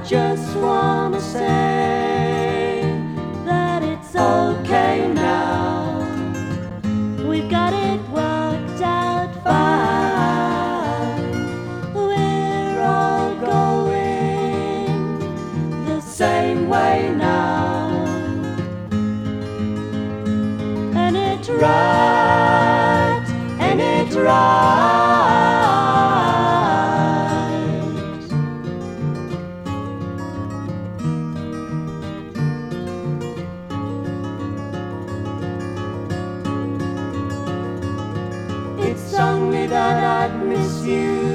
just wanna say that it's okay now. We've got it worked out fine. We're all going the same way now. And it's right, and it's right. It's only that I'd miss you